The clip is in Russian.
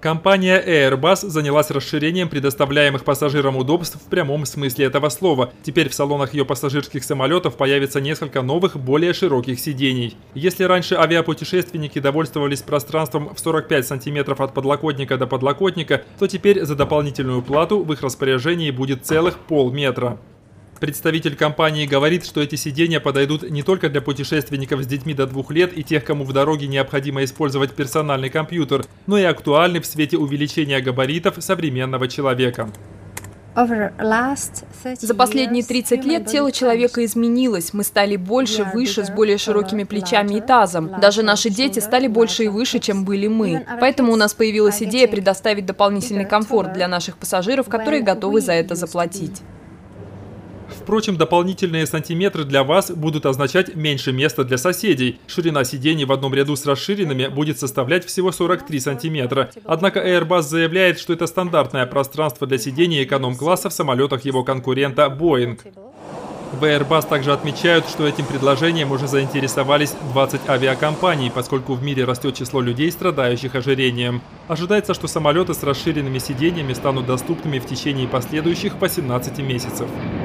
Компания Airbus занялась расширением предоставляемых пассажирам удобств в прямом смысле этого слова. Теперь в салонах ее пассажирских самолетов появится несколько новых, более широких сидений. Если раньше авиапутешественники довольствовались пространством в 45 сантиметров от подлокотника до подлокотника, то теперь за дополнительную плату в их распоряжении будет целых полметра. Представитель компании говорит, что эти сиденья подойдут не только для путешественников с детьми до 2 лет и тех, кому в дороге необходимо использовать персональный компьютер, но и актуальны в свете увеличения габаритов современного человека. За последние 30 лет тело человека изменилось. Мы стали больше, выше, с более широкими плечами и тазом. Даже наши дети стали больше и выше, чем были мы. Поэтому у нас появилась идея предоставить дополнительный комфорт для наших пассажиров, которые готовы за это заплатить. Впрочем, дополнительные сантиметры для вас будут означать меньше места для соседей. Ширина сидений в одном ряду с расширенными будет составлять всего 43 сантиметра. Однако Airbus заявляет, что это стандартное пространство для сидений эконом-класса в самолетах его конкурента Boeing. В Airbus также отмечают, что этим предложением уже заинтересовались 20 авиакомпаний, поскольку в мире растет число людей, страдающих ожирением. Ожидается, что самолеты с расширенными сиденьями станут доступными в течение последующих 18 месяцев.